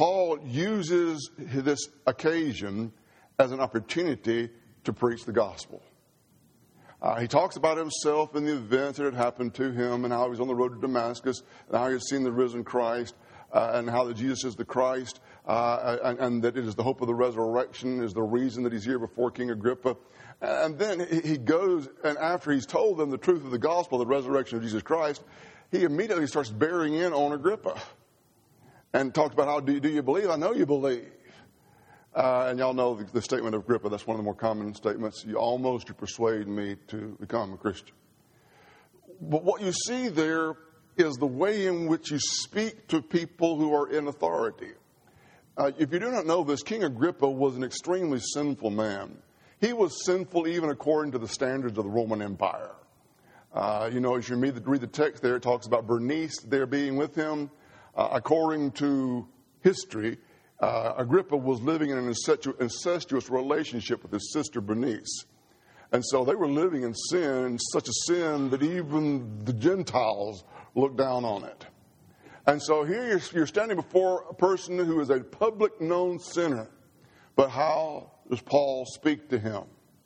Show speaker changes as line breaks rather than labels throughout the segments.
Paul uses this occasion as an opportunity to preach the gospel. He talks about himself and the events that had happened to him and how he was on the road to Damascus and how he had seen the risen Christ and how that Jesus is the Christ and that it is the hope of the resurrection is the reason that he's here before King Agrippa. And then he goes, and after he's told them the truth of the gospel, the resurrection of Jesus Christ, he immediately starts bearing in on Agrippa and talks about how do you believe? I know you believe. And y'all know the statement of Agrippa. That's one of the more common statements. You persuade me to become a Christian. But what you see there is the way in which you speak to people who are in authority. If you do not know this, King Agrippa was an extremely sinful man. He was sinful even according to the standards of the Roman Empire. As you read the text there, it talks about Bernice there being with him. According to history, Agrippa was living in an incestuous relationship with his sister Bernice. And so they were living in sin, such a sin that even the Gentiles looked down on it. And so here you're standing before a person who is a public known sinner. But how does Paul speak to him?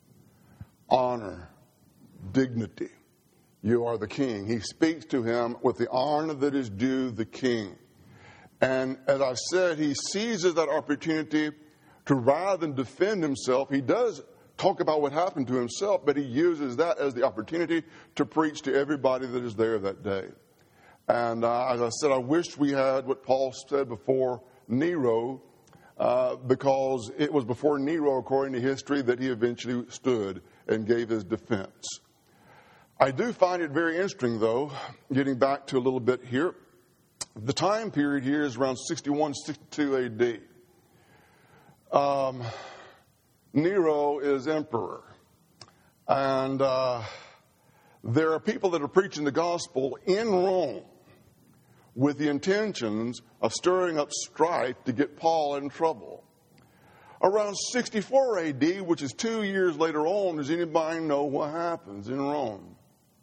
Honor, dignity. You are the king. He speaks to him with the honor that is due the king. And as I said, he seizes that opportunity to, rather than defend himself, he does talk about what happened to himself, but he uses that as the opportunity to preach to everybody that is there that day. And as I said, I wish we had what Paul said before Nero, because it was before Nero, according to history, that he eventually stood and gave his defense. I do find it very interesting, though, getting back to a little bit here. The time period here is around 61, 62 AD. Nero is emperor. And there are people that are preaching the gospel in Rome with the intentions of stirring up strife to get Paul in trouble. Around 64 AD, which is 2 years later on, does anybody know what happens in Rome?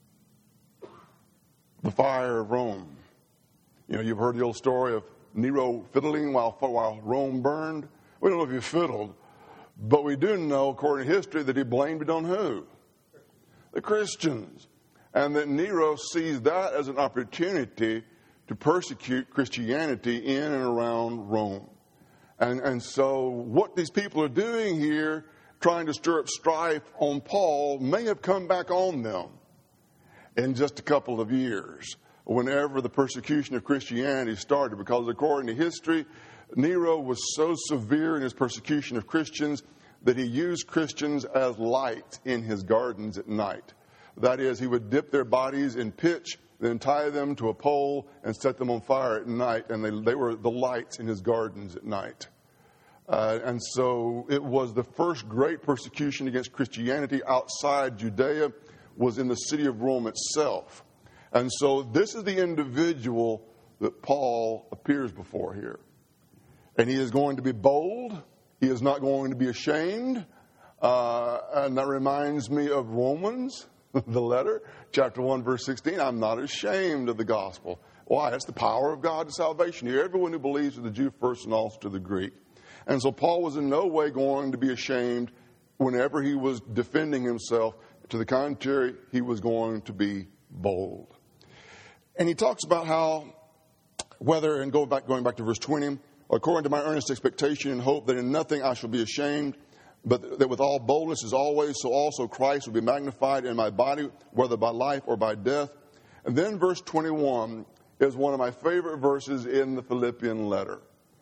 The fire of Rome. You've heard the old story of Nero fiddling while Rome burned. We don't know if he fiddled, but we do know, according to history, that he blamed it on who? The Christians. And that Nero sees that as an opportunity to persecute Christianity in and around Rome. And so what these people are doing here, trying to stir up strife on Paul, may have come back on them in just a couple of years, whenever the persecution of Christianity started, because according to history, Nero was so severe in his persecution of Christians that he used Christians as lights in his gardens at night. That is, he would dip their bodies in pitch, then tie them to a pole and set them on fire at night, and they were the lights in his gardens at night. And so it was the first great persecution against Christianity outside Judea was in the city of Rome itself. And so this is the individual that Paul appears before here. And he is going to be bold. He is not going to be ashamed. And that reminds me of Romans, the letter, chapter 1, verse 16. I'm not ashamed of the gospel. Why? That's the power of God to salvation here. Everyone who believes, to the Jew first and also to the Greek. And so Paul was in no way going to be ashamed whenever he was defending himself. To the contrary, he was going to be bold. And he talks about how, and going back to verse 20, according to my earnest expectation and hope that in nothing I shall be ashamed, but that with all boldness as always, so also Christ will be magnified in my body, whether by life or by death. And then verse 21 is one of my favorite verses in the Philippian letter.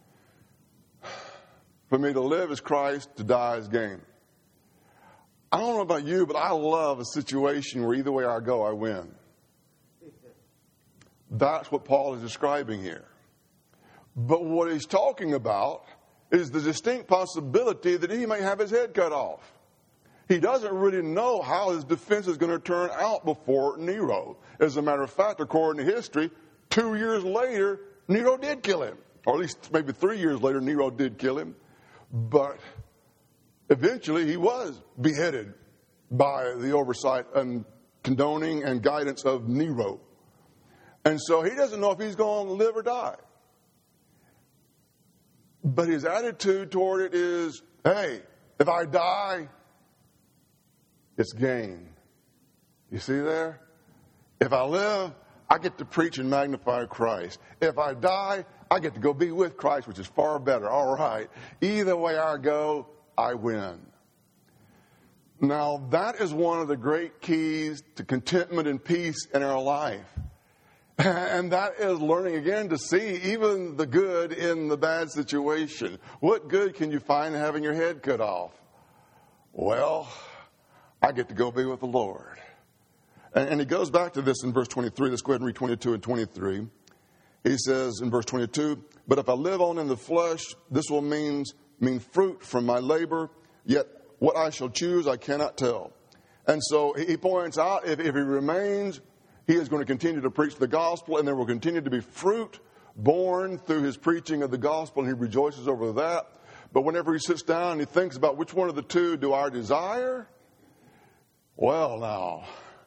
For me to live is Christ, to die is gain. I don't know about you, but I love a situation where either way I go, I win. That's what Paul is describing here. But what he's talking about is the distinct possibility that he may have his head cut off. He doesn't really know how his defense is going to turn out before Nero. As a matter of fact, according to history, 2 years later, Nero did kill him. Or at least maybe 3 years later, Nero did kill him. But eventually he was beheaded by the oversight and condoning and guidance of Nero. And so he doesn't know if he's going to live or die. But his attitude toward it is, hey, if I die, it's gain. You see there? If I live, I get to preach and magnify Christ. If I die, I get to go be with Christ, which is far better. All right. Either way I go, I win. Now, that is one of the great keys to contentment and peace in our life. And that is learning again to see even the good in the bad situation. What good can you find in having your head cut off? Well, I get to go be with the Lord. And he goes back to this in verse 23. Let's go ahead and read 22 and 23. He says in verse 22, but if I live on in the flesh, this will mean fruit from my labor, yet what I shall choose I cannot tell. And so he points out if he remains, he is going to continue to preach the gospel, and there will continue to be fruit born through his preaching of the gospel, and he rejoices over that. But whenever he sits down and he thinks about which one of the two do I desire, well, now,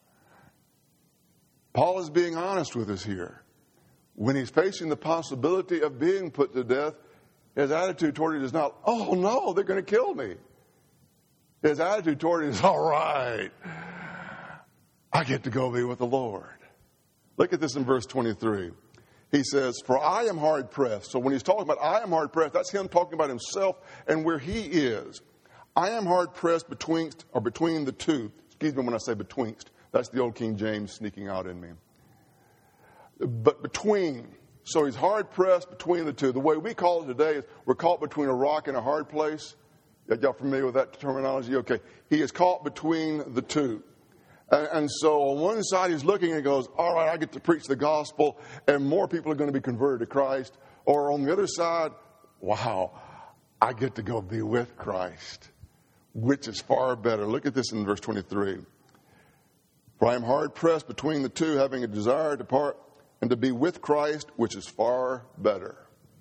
Paul is being honest with us here. When he's facing the possibility of being put to death, his attitude toward it is not, oh no, they're going to kill me. His attitude toward it is, all right, I get to go be with the Lord. Look at this in verse 23. He says, for I am hard pressed. So when he's talking about I am hard pressed, that's him talking about himself and where he is. I am hard pressed between the two. Excuse me when I say betwixt. That's the old King James sneaking out in me. But between. So he's hard pressed between the two. The way we call it today is we're caught between a rock and a hard place. Y'all familiar with that terminology? Okay. He is caught between the two. And so on one side he's looking and goes, all right, I get to preach the gospel and more people are going to be converted to Christ. Or on the other side, wow, I get to go be with Christ, which is far better. Look at this in verse 23. For I am hard pressed between the two, having a desire to depart and to be with Christ, which is far better.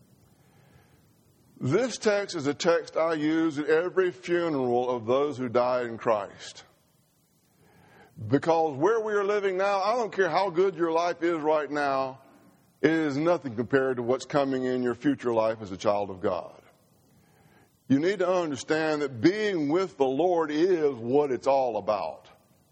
This text is a text I use at every funeral of those who died in Christ. Because where we are living now, I don't care how good your life is right now, it is nothing compared to what's coming in your future life as a child of God. You need to understand that being with the Lord is what it's all about.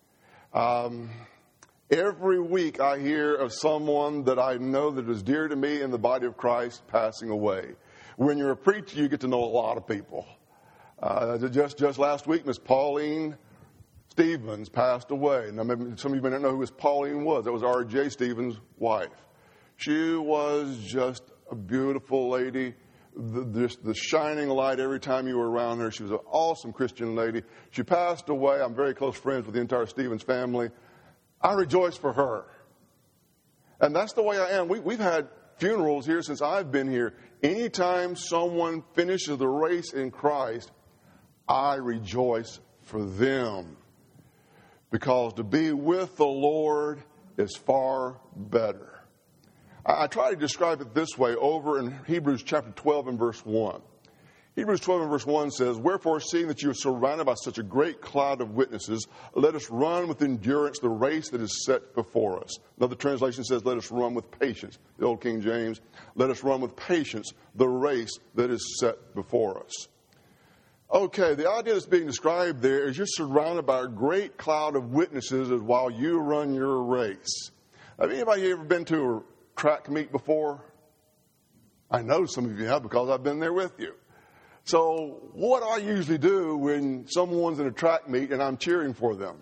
Every week I hear of someone that I know that is dear to me in the body of Christ passing away. When you're a preacher, you get to know a lot of people. Just last week, Miss Pauline Stevens passed away. Now, maybe some of you may not know who Miss Pauline was. That was R.J. Stevens' wife. She was just a beautiful lady. The shining light every time you were around her. She was an awesome Christian lady. She passed away. I'm very close friends with the entire Stevens family. I rejoice for her. And that's the way I am. We've had funerals here since I've been here. Anytime someone finishes the race in Christ, I rejoice for them. Because to be with the Lord is far better. I try to describe it this way over in Hebrews chapter 12 and verse 1. Hebrews 12 and verse 1 says, wherefore, seeing that you are surrounded by such a great cloud of witnesses, let us run with endurance the race that is set before us. Another translation says, let us run with patience. The old King James, let us run with patience the race that is set before us. Okay, the idea that's being described there is you're surrounded by a great cloud of witnesses while you run your race. Have anybody ever been to a track meet before? I know some of you have because I've been there with you. So what do I usually do when someone's in a track meet and I'm cheering for them?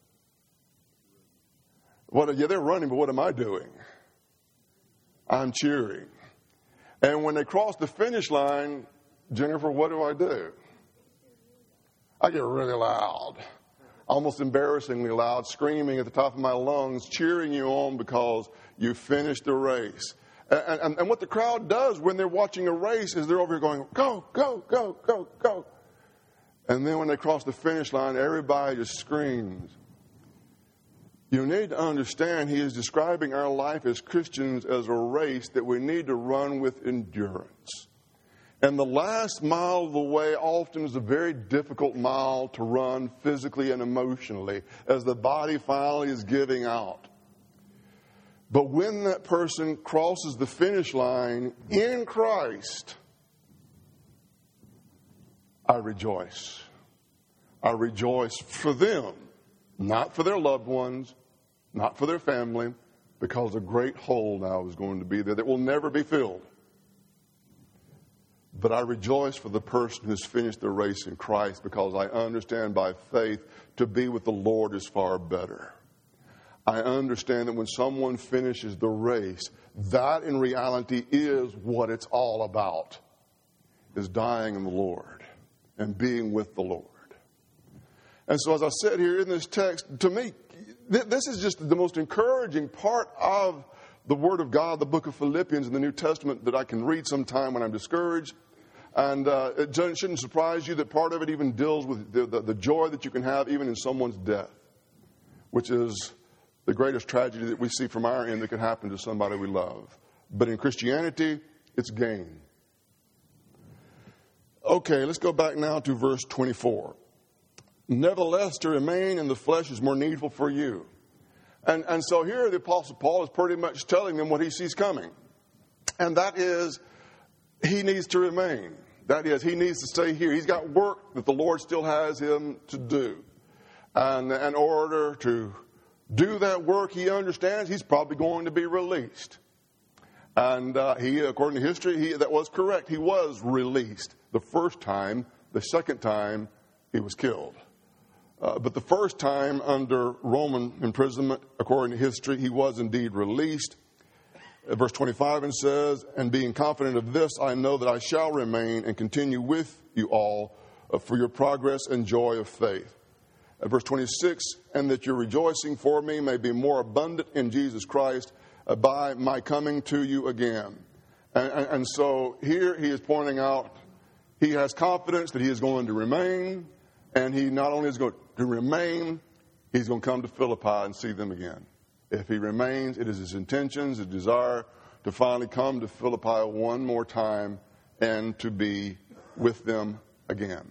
Yeah, they're running, but what am I doing? I'm cheering. And when they cross the finish line, Jennifer, what do? I get really loud, almost embarrassingly loud, screaming at the top of my lungs, cheering you on because you finished the race. And what the crowd does when they're watching a race is they're over here going, go, go, go, go, go. And then when they cross the finish line, everybody just screams. You need to understand he is describing our life as Christians as a race that we need to run with endurance. And the last mile of the way often is a very difficult mile to run physically and emotionally as the body finally is giving out. But when that person crosses the finish line in Christ, I rejoice. I rejoice for them, not for their loved ones, not for their family, because a great hole now is going to be there that will never be filled. But I rejoice for the person who's finished their race in Christ, because I understand by faith to be with the Lord is far better. I understand that when someone finishes the race, that in reality is what it's all about, is dying in the Lord and being with the Lord. And so as I sit here in this text, to me, this is just the most encouraging part of the Word of God, the book of Philippians in the New Testament, that I can read sometime when I'm discouraged. And it shouldn't surprise you that part of it even deals with the joy that you can have even in someone's death, which is the greatest tragedy that we see from our end that could happen to somebody we love. But in Christianity, it's gain. Okay, let's go back now to verse 24. Nevertheless, to remain in the flesh is more needful for you. And so here the Apostle Paul is pretty much telling them what he sees coming. And that is, he needs to remain. That is, he needs to stay here. He's got work that the Lord still has him to do. And in order to do that work, he understands he's probably going to be released. And he, according to history, that was correct. He was released the first time. The second time, he was killed. But the first time under Roman imprisonment, according to history, he was indeed released. Verse 25 and says, and being confident of this, I know that I shall remain and continue with you all for your progress and joy of faith. Verse 26, and that your rejoicing for me may be more abundant in Jesus Christ by my coming to you again. And so here he is pointing out he has confidence that he is going to remain, and he not only is going to remain, he's going to come to Philippi and see them again. If he remains, it is his intentions, his desire to finally come to Philippi one more time and to be with them again.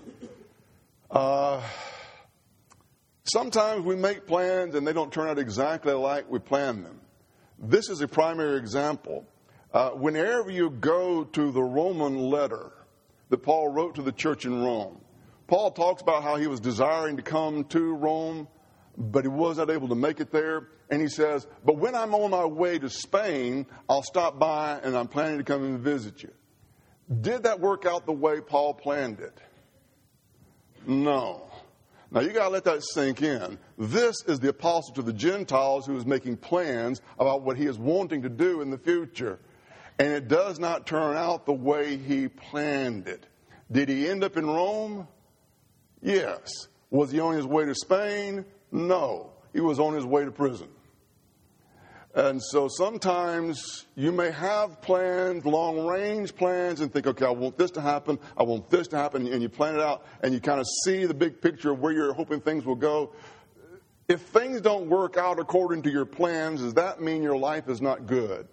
Sometimes we make plans and they don't turn out exactly like we planned them. This is a primary example. Whenever you go to the Roman letter that Paul wrote to the church in Rome, Paul talks about how he was desiring to come to Rome, but he was not able to make it there. And he says, but when I'm on my way to Spain, I'll stop by and I'm planning to come and visit you. Did that work out the way Paul planned it? No. Now, you got to let that sink in. This is the apostle to the Gentiles who is making plans about what he is wanting to do in the future. And it does not turn out the way he planned it. Did he end up in Rome? Yes. Was he on his way to Spain? No. He was on his way to prison. And so sometimes you may have plans, long-range plans, and think, okay, I want this to happen, I want this to happen, and you plan it out, and you kind of see the big picture of where you're hoping things will go. If things don't work out according to your plans, does that mean your life is not good?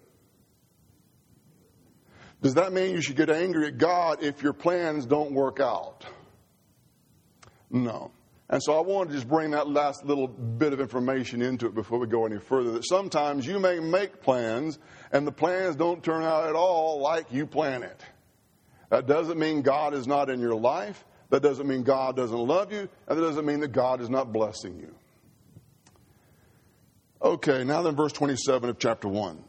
Does that mean you should get angry at God if your plans don't work out? No. And so I wanted to just bring that last little bit of information into it before we go any further, that sometimes you may make plans and the plans don't turn out at all like you plan it. That doesn't mean God is not in your life. That doesn't mean God doesn't love you. And that doesn't mean that God is not blessing you. Okay, now then verse 27 of chapter 1.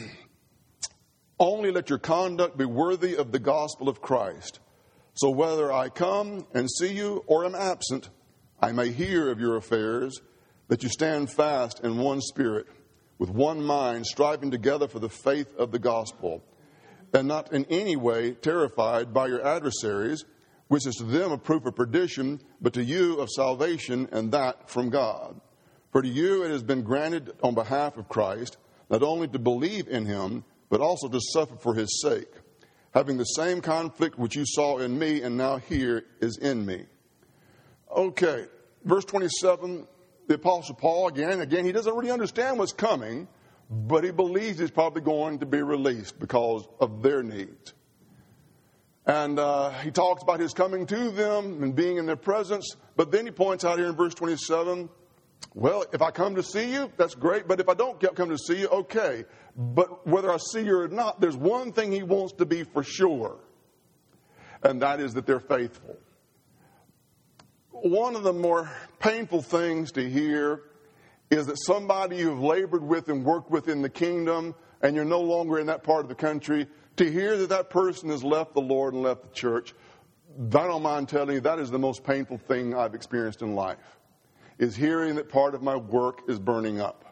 Only let your conduct be worthy of the gospel of Christ. So whether I come and see you or am absent, I may hear of your affairs, that you stand fast in one spirit, with one mind, striving together for the faith of the gospel, and not in any way terrified by your adversaries, which is to them a proof of perdition, but to you of salvation, and that from God. For to you it has been granted on behalf of Christ, not only to believe in him, but also to suffer for his sake, having the same conflict which you saw in me and now here is in me. Okay, verse 27, the Apostle Paul, again, he doesn't really understand what's coming, but he believes he's probably going to be released because of their needs. And he talks about his coming to them and being in their presence, but then he points out here in verse 27, well, if I come to see you, that's great, but if I don't come to see you, okay. But whether I see you or not, there's one thing he wants to be for sure, and that is that they're faithful. one of the more painful things to hear is that somebody you've labored with and worked with in the kingdom, and you're no longer in that part of the country, to hear that that person has left the Lord and left the church, I don't mind telling you, that is the most painful thing I've experienced in life, is hearing that part of my work is burning up.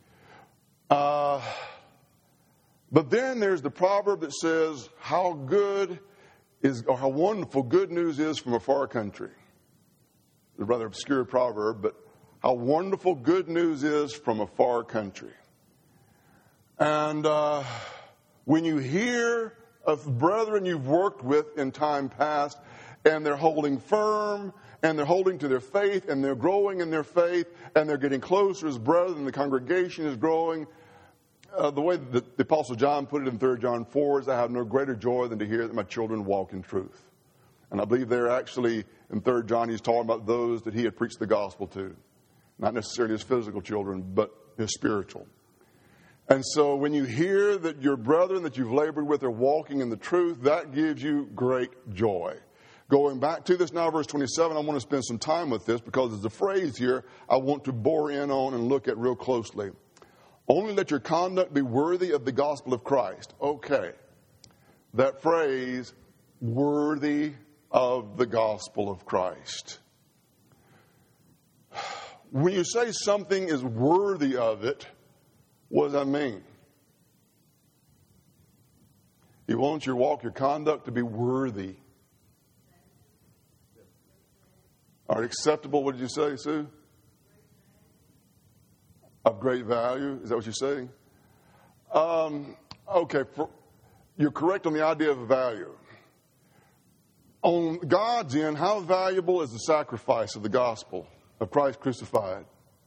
But then there's the proverb that says, how wonderful good news is from a far country. It's a rather obscure proverb, but how wonderful good news is from a far country. And when you hear of brethren you've worked with in time past, and they're holding firm, and they're holding to their faith, and they're growing in their faith, and they're getting closer as brethren, the congregation is growing. The way that the Apostle John put it in 3 John 4 is, I have no greater joy than to hear that my children walk in truth. And I believe they're actually, in 3 John, he's talking about those that he had preached the gospel to. Not necessarily his physical children, but his spiritual. And so when you hear that your brethren that you've labored with are walking in the truth, that gives you great joy. Going back to this now, verse 27, I want to spend some time with this because there's a phrase here I want to bore in on and look at real closely. Only let your conduct be worthy of the gospel of Christ. Okay. That phrase, worthy of the gospel of Christ. When you say something is worthy of it, what does that mean? He wants your conduct to be worthy. Are acceptable, what did you say, Sue? Of great value. Is that what you're saying? Okay, you're correct on the idea of value. On God's end, how valuable is the sacrifice of the gospel of Christ crucified?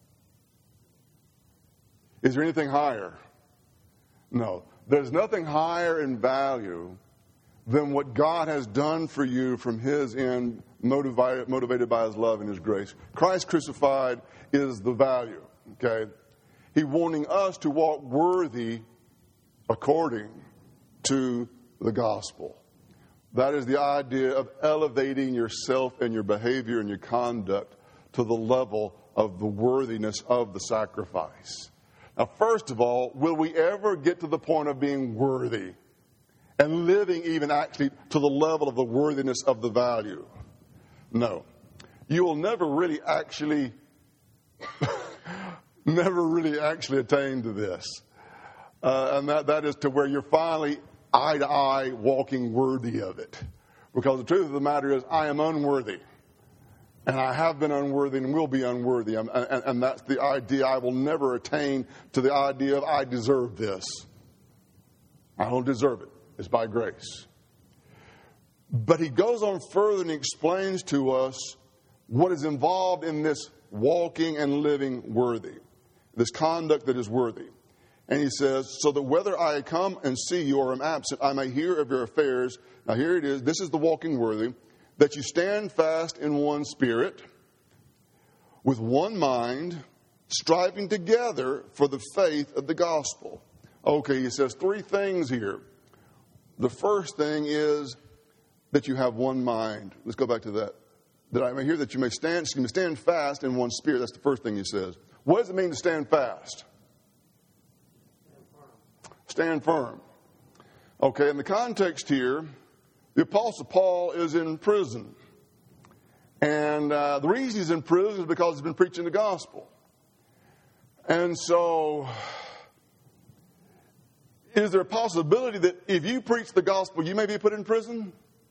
Is there anything higher? No. There's nothing higher in value than what God has done for you from his end, motivated by his love and his grace. Christ crucified is the value. Okay? He's wanting us to walk worthy according to the gospel. That is the idea of elevating yourself and your behavior and your conduct to the level of the worthiness of the sacrifice. Now, first of all, will we ever get to the point of being worthy and living even actually to the level of the worthiness of the value? No. You will never really actually attain to this. And that is to where you're finally eye to eye walking worthy of it. Because the truth of the matter is, I am unworthy. And I have been unworthy and will be unworthy. And that's the idea. I will never attain to the idea of I deserve this. I don't deserve it. It's by grace. But he goes on further and explains to us what is involved in this walking and living worthy. This conduct that is worthy. And he says, so that whether I come and see you or am absent, I may hear of your affairs. Now here it is. This is the walking worthy. That you stand fast in one spirit, with one mind, striving together for the faith of the gospel. Okay, he says 3 things here. The first thing is that you have one mind. Let's go back to that. That I may hear that you may stand fast in one spirit. That's the first thing he says. What does it mean to stand fast? Stand firm. Okay, in the context here, the Apostle Paul is in prison. And the reason he's in prison is because he's been preaching the gospel. And so, is there a possibility that if you preach the gospel, you may be put in prison?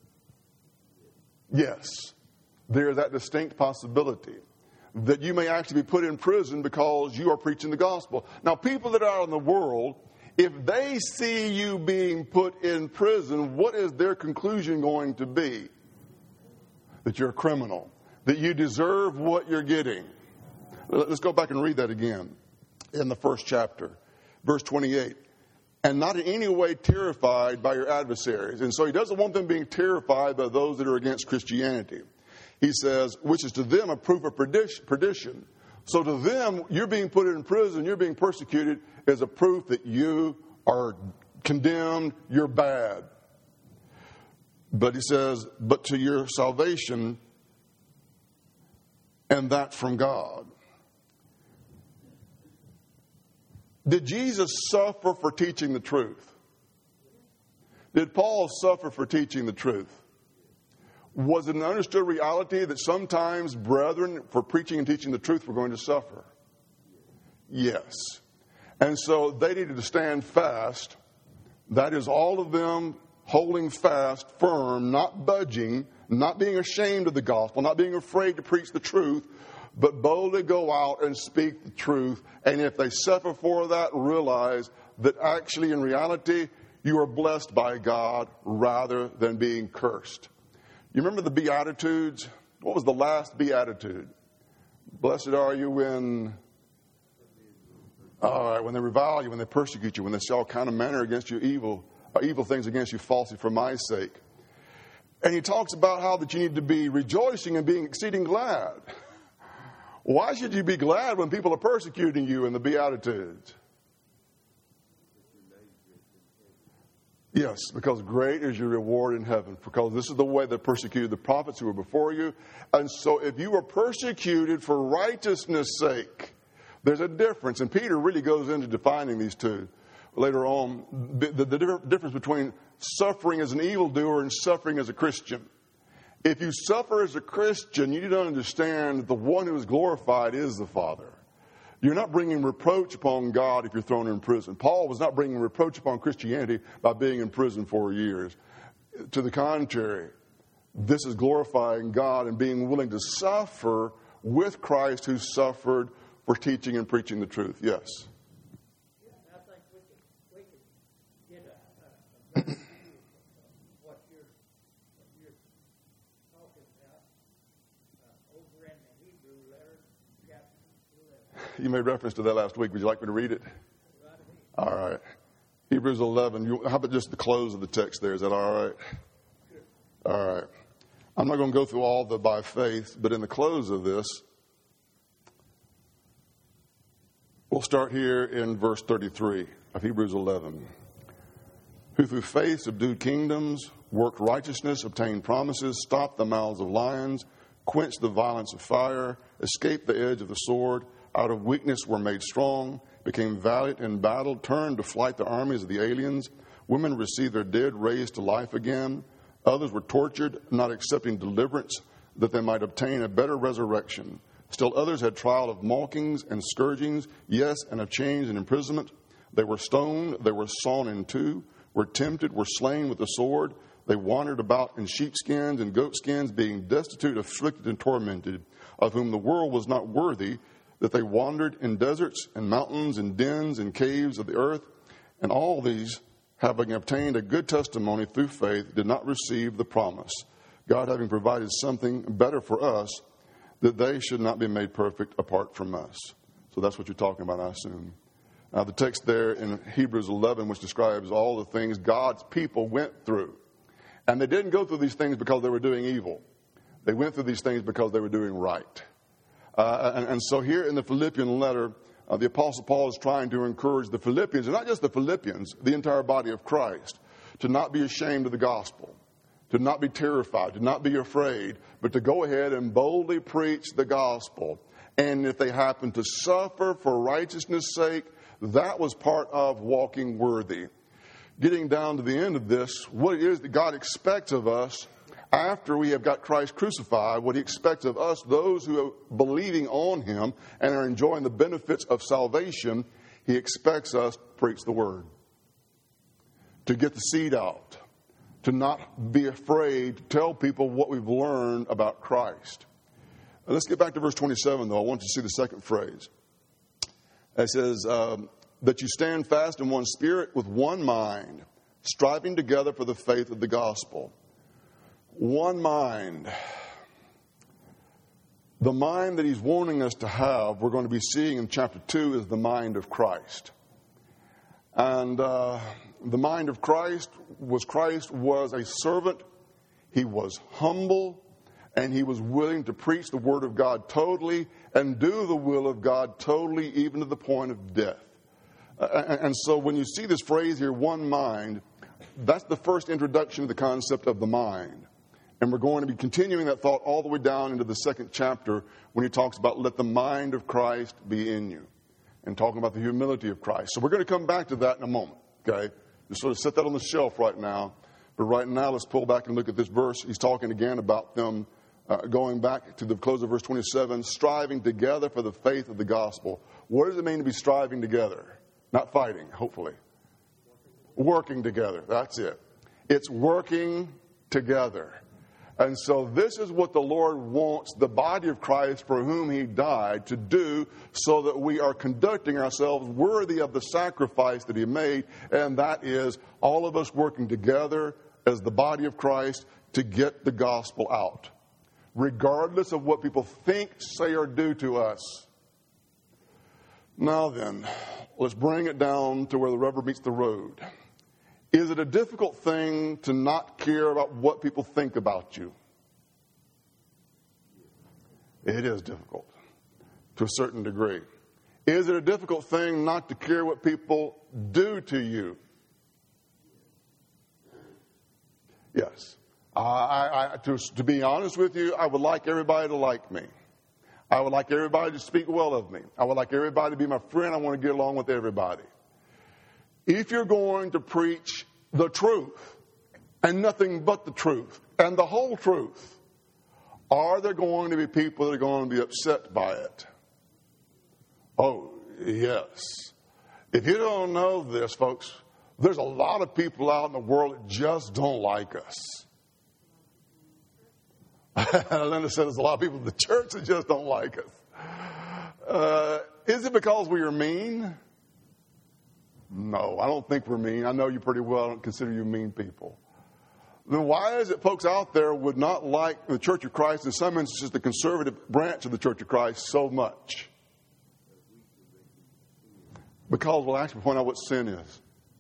Yes. There is that distinct possibility that you may actually be put in prison because you are preaching the gospel. Now, people that are out in the world, if they see you being put in prison, what is their conclusion going to be? That you're a criminal. That you deserve what you're getting. Let's go back and read that again in the first chapter. Verse 28. And not in any way terrified by your adversaries. And so he doesn't want them being terrified by those that are against Christianity. He says, which is to them a proof of perdition. So to them, you're being put in prison, you're being persecuted, is a proof that you are condemned, you're bad. But he says, but to your salvation, and that from God. Did Jesus suffer for teaching the truth? Did Paul suffer for teaching the truth? Was it an understood reality that sometimes brethren, for preaching and teaching the truth, were going to suffer? Yes. And so they needed to stand fast. That is, all of them holding fast, firm, not budging, not being ashamed of the gospel, not being afraid to preach the truth, but boldly go out and speak the truth. And if they suffer for that, realize that actually in reality, you are blessed by God rather than being cursed. You remember the Beatitudes? What was the last Beatitude? Blessed are you when they revile you, when they persecute you, when they say all kind of manner against you evil things against you falsely for my sake. And he talks about how that you need to be rejoicing and being exceeding glad. Why should you be glad when people are persecuting you in the Beatitudes? Yes, because great is your reward in heaven. Because this is the way they persecuted the prophets who were before you. And so if you were persecuted for righteousness' sake, there's a difference. And Peter really goes into defining these two later on. The difference between suffering as an evildoer and suffering as a Christian. If you suffer as a Christian, you need to understand that the one who is glorified is the Father. You're not bringing reproach upon God if you're thrown in prison. Paul was not bringing reproach upon Christianity by being in prison for years. To the contrary, this is glorifying God and being willing to suffer with Christ who suffered for teaching and preaching the truth. Yes?
I think we could get a what you're talking about over in the Hebrew letter, chapter 11.
You made reference to that last week. Would you like me to read it? All right. Hebrews 11. How about just the close of the text there? Is that all right? All right. I'm not going to go through all the by faith, but in the close of this, we'll start here in verse 33 of Hebrews 11. Who through faith subdued kingdoms, worked righteousness, obtained promises, stopped the mouths of lions, quenched the violence of fire, escaped the edge of the sword, out of weakness were made strong, became valiant in battle, turned to flight the armies of the aliens. Women received their dead raised to life again. Others were tortured, not accepting deliverance, that they might obtain a better resurrection. Still others had trial of mockings and scourgings, yes, and of chains and imprisonment. They were stoned, they were sawn in two, were tempted, were slain with the sword. They wandered about in sheepskins and goatskins, being destitute, afflicted, and tormented, of whom the world was not worthy, that they wandered in deserts and mountains and dens and caves of the earth. And all these, having obtained a good testimony through faith, did not receive the promise, God having provided something better for us, that they should not be made perfect apart from us. So that's what you're talking about, I assume. Now, the text there in Hebrews 11, which describes all the things God's people went through. And they didn't go through these things because they were doing evil. They went through these things because they were doing right. And so here in the Philippian letter, the Apostle Paul is trying to encourage the Philippians, and not just the Philippians, the entire body of Christ, to not be ashamed of the gospel, to not be terrified, to not be afraid, but to go ahead and boldly preach the gospel. And if they happen to suffer for righteousness' sake, that was part of walking worthy. Getting down to the end of this, what it is that God expects of us after we have got Christ crucified, what he expects of us, those who are believing on him and are enjoying the benefits of salvation, he expects us to preach the word, to get the seed out, to not be afraid to tell people what we've learned about Christ. Now, let's get back to verse 27, though. I want you to see the second phrase. It says, that you stand fast in one spirit with one mind, striving together for the faith of the gospel. One mind. The mind that he's wanting us to have, we're going to be seeing in chapter 2, is the mind of Christ. And the mind of Christ was a servant. He was humble, and he was willing to preach the word of God totally and do the will of God totally, even to the point of death. And so when you see this phrase here, one mind, that's the first introduction to the concept of the mind. And we're going to be continuing that thought all the way down into the second chapter when he talks about let the mind of Christ be in you, and talking about the humility of Christ. So we're going to come back to that in a moment, okay? Just sort of set that on the shelf right now. But right now, let's pull back and look at this verse. He's talking again about them going back to the close of verse 27, striving together for the faith of the gospel. What does it mean to be striving together? Not fighting, hopefully. Working together, that's it. It's working together. And so this is what the Lord wants the body of Christ for whom he died to do, so that we are conducting ourselves worthy of the sacrifice that he made, and that is all of us working together as the body of Christ to get the gospel out, regardless of what people think, say, or do to us. Now then, let's bring it down to where the rubber meets the road. Is it a difficult thing to not care about what people think about you? It is difficult to a certain degree. Is it a difficult thing not to care what people do to you? Yes. To be honest with you, I would like everybody to like me. I would like everybody to speak well of me. I would like everybody to be my friend. I want to get along with everybody. If you're going to preach the truth and nothing but the truth and the whole truth, are there going to be people that are going to be upset by it? Oh, yes. If you don't know this, folks, there's a lot of people out in the world that just don't like us. Linda said there's a lot of people in the church that just don't like us. Is it because we are mean? No, I don't think we're mean. I know you pretty well. I don't consider you mean people. Then why is it folks out there would not like the Church of Christ, in some instances the conservative branch of the Church of Christ, so much? Because we'll actually point out what sin is.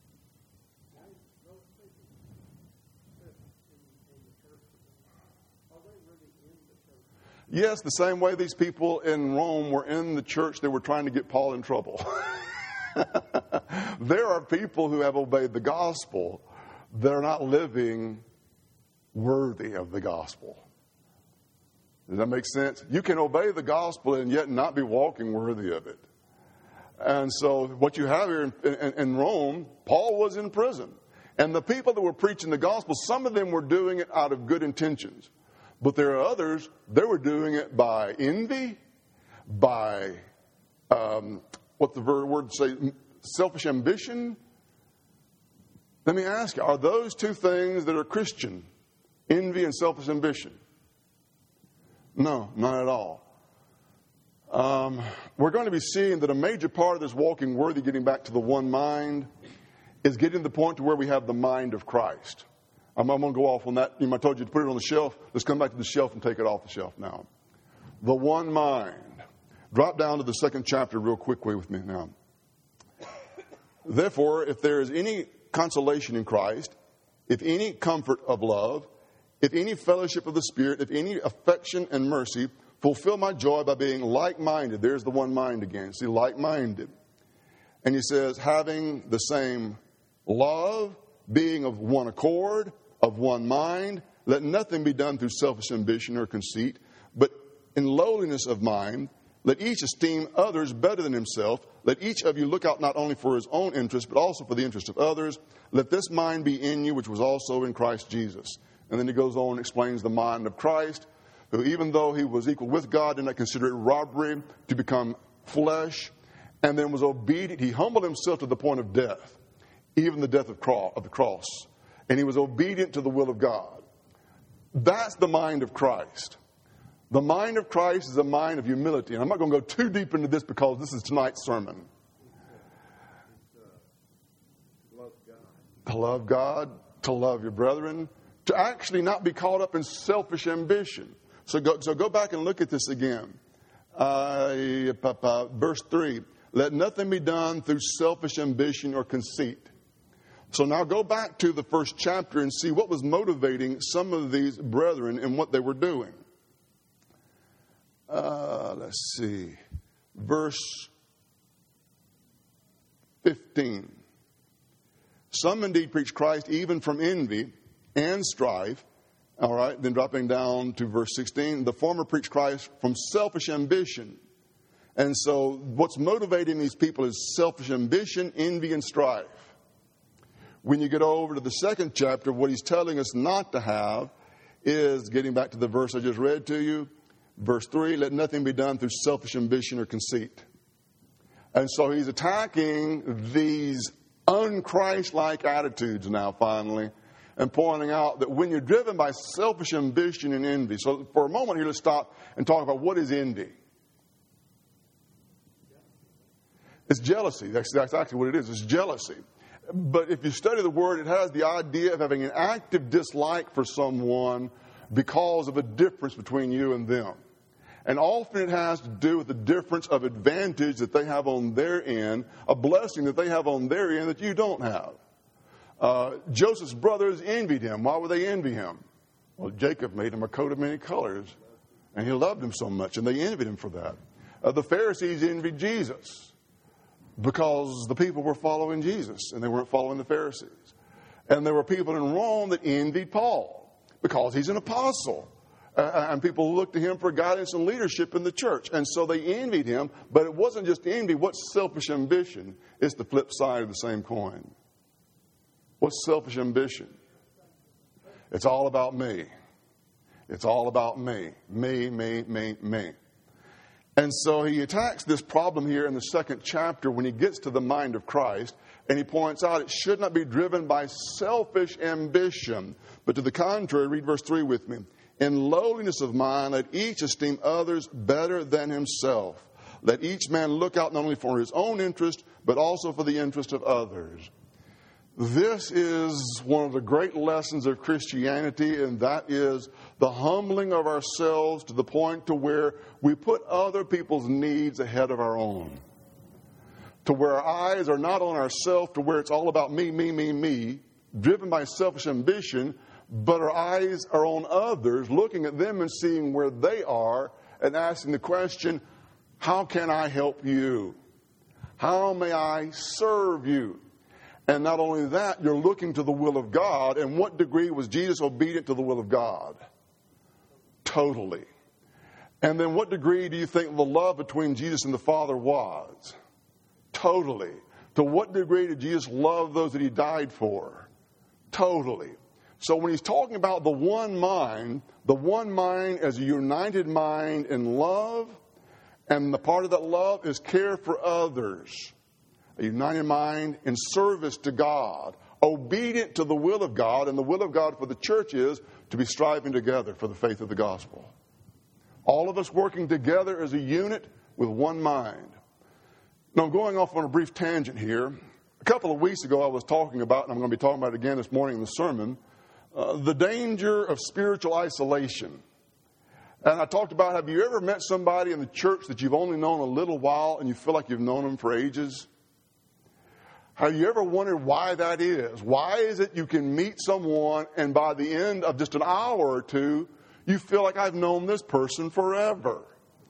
Yes, the same way these people in Rome were in the church, they were trying to get Paul in trouble. There are people who have obeyed the gospel that are not living worthy of the gospel. Does that make sense? You can obey the gospel and yet not be walking worthy of it. And so what you have here in Rome, Paul was in prison. And the people that were preaching the gospel, some of them were doing it out of good intentions. But there are others, they were doing it by envy, by, what the word say, selfish ambition. Let me ask you, are those two things that are Christian? Envy and selfish ambition? No, not at all. We're going to be seeing that a major part of this walking worthy, getting back to the one mind, is getting to the point to where we have the mind of Christ. I'm going to go off on that. I told you to put it on the shelf. Let's come back to the shelf and take it off the shelf now. The one mind. Drop down to the second chapter real quickly with me now. Therefore, if there is any consolation in Christ, if any comfort of love, if any fellowship of the Spirit, if any affection and mercy, fulfill my joy by being like-minded. There's the one mind again. See, like-minded. And he says, having the same love, being of one accord, of one mind, let nothing be done through selfish ambition or conceit, but in lowliness of mind, let each esteem others better than himself. Let each of you look out not only for his own interest, but also for the interest of others. Let this mind be in you, which was also in Christ Jesus. And then he goes on and explains the mind of Christ, who even though he was equal with God, did not consider it robbery to become flesh, and then was obedient. He humbled himself to the point of death, even the death of the cross. And he was obedient to the will of God. That's the mind of Christ. The mind of Christ is a mind of humility. And I'm not going to go too deep into this because this is tonight's sermon. To love God, to love your brethren, to actually not be caught up in selfish ambition. So go back and look at this again. Verse 3. Let nothing be done through selfish ambition or conceit. So now go back to the first chapter and see what was motivating some of these brethren and what they were doing. Let's see. Verse 15. Some indeed preach Christ even from envy and strife, All right, then dropping down to verse 16, the former preach Christ from selfish ambition. And so what's motivating these people is selfish ambition, envy, and strife. When you get over to the second chapter, what he's telling us not to have is, getting back to the verse I just read to you, verse 3, let nothing be done through selfish ambition or conceit. And so he's attacking these un-Christ-like attitudes now, finally, and pointing out that when you're driven by selfish ambition and envy. So for a moment here, let's stop and talk about what is envy. It's jealousy. That's actually what it is. It's jealousy. But if you study the word, it has the idea of having an active dislike for someone because of a difference between you and them. And often it has to do with the difference of advantage that they have on their end, a blessing that they have on their end that you don't have. Joseph's brothers envied him. Why would they envy him? Well, Jacob made him a coat of many colors, and he loved him so much, and they envied him for that. The Pharisees envied Jesus because the people were following Jesus, and they weren't following the Pharisees. And there were people in Rome that envied Paul because he's an apostle. And people looked to him for guidance and leadership in the church. And so they envied him, but it wasn't just envy. What's selfish ambition? It's the flip side of the same coin. What's selfish ambition? It's all about me. It's all about me. Me, me, me, me. And so he attacks this problem here in the second chapter when he gets to the mind of Christ. And he points out it should not be driven by selfish ambition. But to the contrary, read verse 3 with me. In lowliness of mind, let each esteem others better than himself. Let each man look out not only for his own interest, but also for the interest of others. This is one of the great lessons of Christianity, and that is the humbling of ourselves to the point to where we put other people's needs ahead of our own. To where our eyes are not on ourselves, to where it's all about me, me, me, me, driven by selfish ambition, but our eyes are on others, looking at them and seeing where they are and asking the question, how can I help you? How may I serve you? And not only that, you're looking to the will of God. And what degree was Jesus obedient to the will of God? Totally. And then what degree do you think the love between Jesus and the Father was? Totally. To what degree did Jesus love those that he died for? Totally. So when he's talking about the one mind as a united mind in love, and the part of that love is care for others. A united mind in service to God, obedient to the will of God, and the will of God for the church is to be striving together for the faith of the gospel. All of us working together as a unit with one mind. Now, I'm going off on a brief tangent here. A couple of weeks ago I was talking about, and I'm going to be talking about it again this morning in the sermon, the danger of spiritual isolation. And I talked about, have you ever met somebody in the church that you've only known a little while and you feel like you've known them for ages? Have you ever wondered why that is? Why is it you can meet someone and by the end of just an hour or two, you feel like I've known this person forever?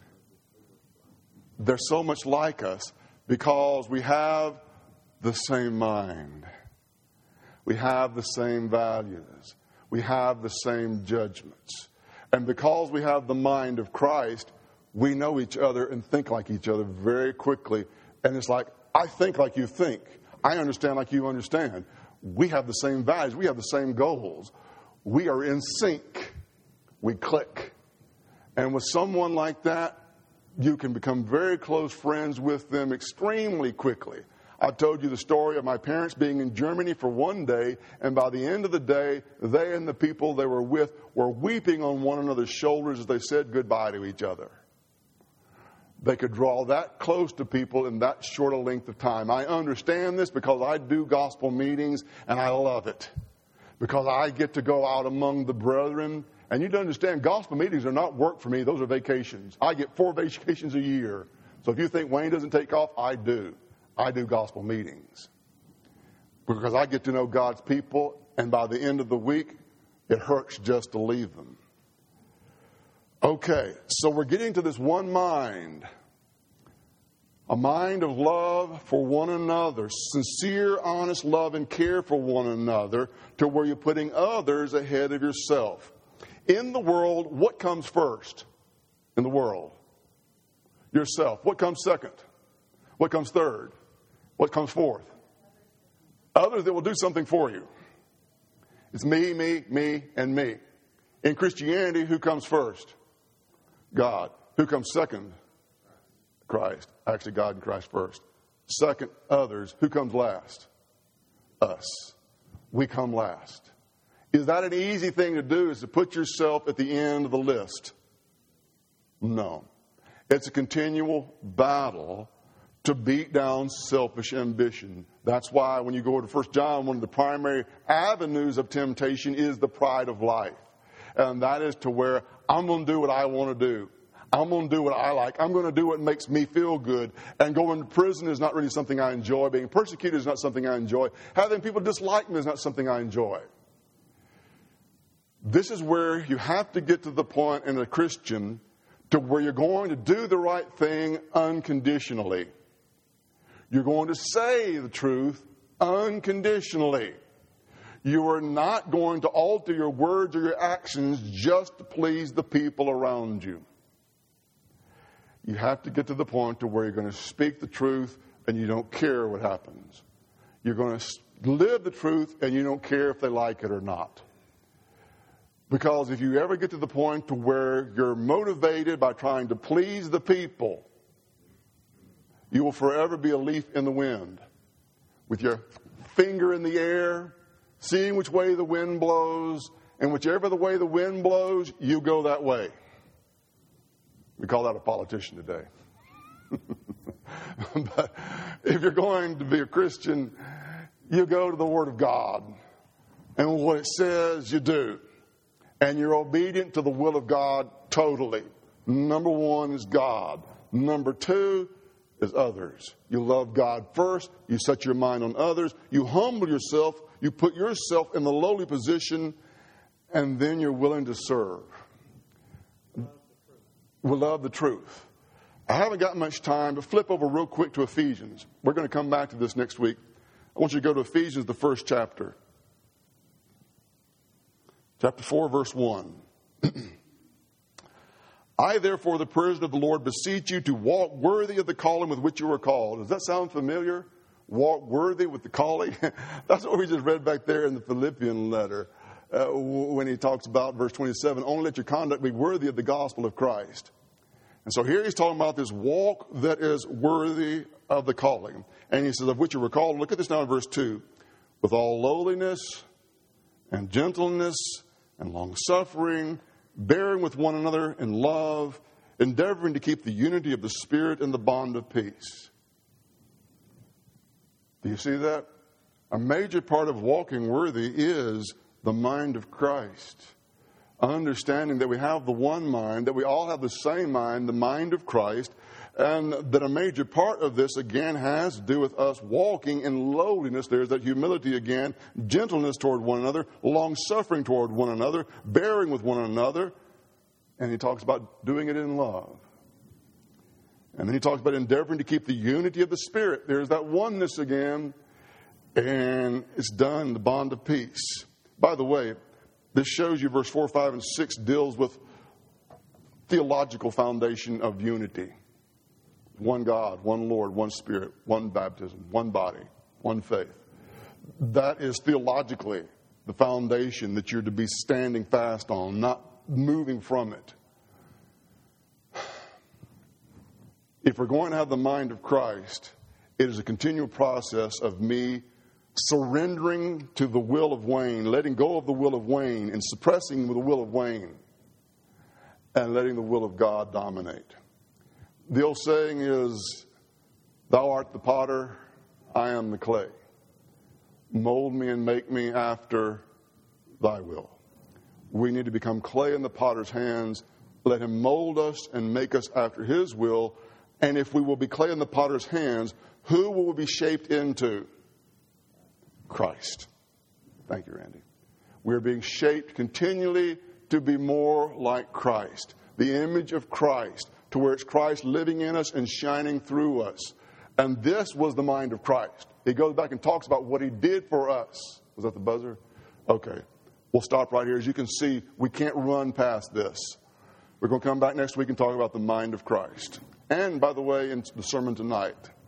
They're so much like us because we have the same mind. We have the same values. We have the same judgments. And because we have the mind of Christ, we know each other and think like each other very quickly. And it's like, I think like you think. I understand like you understand. We have the same values. We have the same goals. We are in sync. We click. And with someone like that, you can become very close friends with them extremely quickly. I've told you the story of my parents being in Germany for one day, and by the end of the day, they and the people they were with were weeping on one another's shoulders as they said goodbye to each other. They could draw that close to people in that short a length of time. I understand this because I do gospel meetings, and I love it. Because I get to go out among the brethren. And you need to understand, gospel meetings are not work for me. Those are vacations. I get 4 vacations a year. So if you think Wayne doesn't take off, I do. I do gospel meetings. Because I get to know God's people, and by the end of the week, it hurts just to leave them. Okay, so we're getting to this one mind. A mind of love for one another. Sincere, honest love and care for one another to where you're putting others ahead of yourself. In the world, what comes first in the world? Yourself. What comes second? What comes third? What comes fourth? Others that will do something for you. It's me, me, me, and me. In Christianity, who comes first? God. Who comes second? Christ. Actually, God and Christ first. Second, others. Who comes last? Us. We come last. Is that an easy thing to do, is to put yourself at the end of the list? No. It's a continual battle to beat down selfish ambition. That's why when you go to 1 John, one of the primary avenues of temptation is the pride of life. And that is to where I'm going to do what I want to do. I'm going to do what I like. I'm going to do what makes me feel good. And going to prison is not really something I enjoy. Being persecuted is not something I enjoy. Having people dislike me is not something I enjoy. This is where you have to get to the point in a Christian to where you're going to do the right thing unconditionally. You're going to say the truth unconditionally. You are not going to alter your words or your actions just to please the people around you. You have to get to the point to where you're going to speak the truth and you don't care what happens. You're going to live the truth and you don't care if they like it or not. Because if you ever get to the point to where you're motivated by trying to please the people, you will forever be a leaf in the wind, with your finger in the air, seeing which way the wind blows, and whichever the way the wind blows, you go that way. We call that a politician today. But if you're going to be a Christian, you go to the Word of God. And what it says, you do. And you're obedient to the will of God totally. Number one is God. Number two is others. You love God first. You set your mind on others. You humble yourself. You put yourself in the lowly position. And then you're willing to serve. We love the truth. I haven't got much time, but flip over real quick to Ephesians. We're going to come back to this next week. I want you to go to Ephesians, the first chapter. Chapter 4, verse 1. I, therefore, the prisoner of the Lord, beseech you to walk worthy of the calling with which you were called. Does that sound familiar? Walk worthy with the calling? That's what we just read back there in the Philippian letter. When he talks about verse 27, only let your conduct be worthy of the gospel of Christ. And so here he's talking about this walk that is worthy of the calling. And he says, of which you were called. Look at this now in verse 2. With all lowliness and gentleness and long-suffering, bearing with one another in love, endeavoring to keep the unity of the Spirit in the bond of peace. Do you see that? A major part of walking worthy is the mind of Christ. Understanding that we have the one mind, that we all have the same mind, the mind of Christ, and that a major part of this, again, has to do with us walking in lowliness. There's that humility again, gentleness toward one another, long-suffering toward one another, bearing with one another. And he talks about doing it in love. And then he talks about endeavoring to keep the unity of the Spirit. There's that oneness again, and it's done in the bond of peace. By the way, this shows you verse 4, 5, and 6 deals with theological foundation of unity. One God, one Lord, one Spirit, one baptism, one body, one faith. That is theologically the foundation that you're to be standing fast on, not moving from it. If we're going to have the mind of Christ, it is a continual process of me surrendering to the will of Wayne, letting go of the will of Wayne, and suppressing the will of Wayne, and letting the will of God dominate. The old saying is, thou art the potter, I am the clay. Mold me and make me after thy will. We need to become clay in the potter's hands. Let him mold us and make us after his will. And if we will be clay in the potter's hands, who will we be shaped into? Christ. Thank you, Randy. We're being shaped continually to be more like Christ. The image of Christ, to where it's Christ living in us and shining through us. And this was the mind of Christ. He goes back and talks about what he did for us. Was that the buzzer? Okay. We'll stop right here. As you can see, we can't run past this. We're going to come back next week and talk about the mind of Christ. And, by the way, in the sermon tonight,